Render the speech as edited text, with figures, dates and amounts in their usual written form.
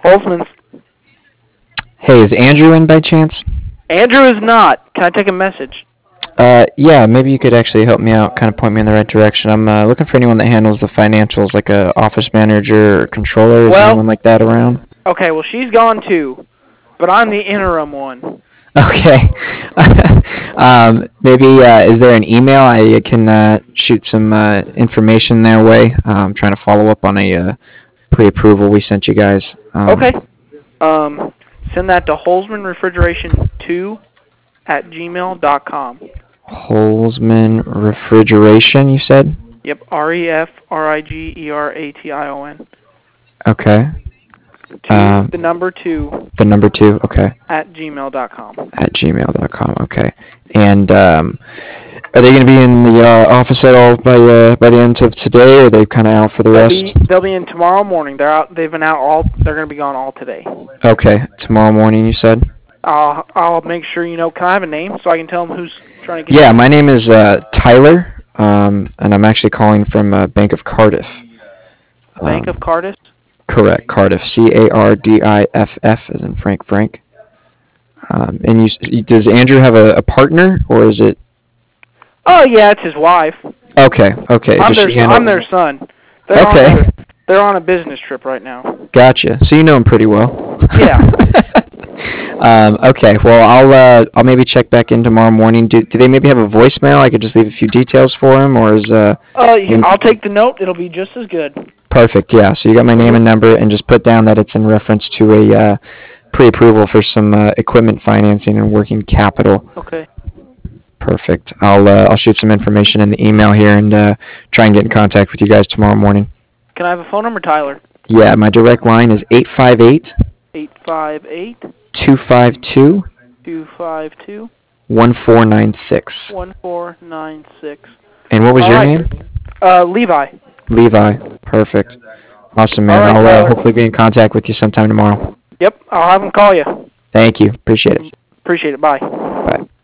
Holzman's. Hey, is Andrew in by chance? Andrew is not. Can I take a message? Yeah, maybe you could actually help me out, kind of point me in the right direction. I'm looking for anyone that handles the financials, like a office manager or controller. Is anyone like that around? Okay, well, she's gone too, but I'm the interim one. Okay. Maybe is there an email I can shoot some information their way? I'm trying to follow up on a pre-approval we sent you guys. Okay. Send that to holzmanrefrigeration2@gmail.com. Holzman Refrigeration, you said? Yep, REFRIGERATION. Okay. The number 2. The number 2, okay. At gmail.com. At gmail.com, okay. And are they going to be in the office at all by the end of today, or are they kind of out for the rest? They'll be in tomorrow morning. They're out. They've been out all. They're going to be gone all today. Okay, tomorrow morning you said. I'll make sure you know. Can I have a name so I can tell them who's trying to get? Yeah, my name is Tyler, and I'm actually calling from Bank of Cardiff. Bank of Cardiff. Correct, Cardiff. Cardiff, as in Frank. And does Andrew have a partner, or is it? Oh yeah, it's his wife. Okay. I'm their son. They're on a business trip right now. Gotcha. So you know him pretty well. Yeah. Okay. Well, I'll maybe check back in tomorrow morning. Do they maybe have a voicemail? I could just leave a few details for him, or is I'll take the note. It'll be just as good. Perfect. Yeah. So you got my name and number, and just put down that it's in reference to a pre-approval for some equipment financing and working capital. Okay. Perfect. I'll shoot some information in the email here and try and get in contact with you guys tomorrow morning. Can I have a phone number, Tyler? Yeah, my direct line is 858 252 1496. 1496. And what was your name? Levi. Levi. Perfect. Awesome, man. All right, I'll hopefully be in contact with you sometime tomorrow. Yep, I'll have him call you. Thank you. Appreciate it. Appreciate it. Bye. Bye.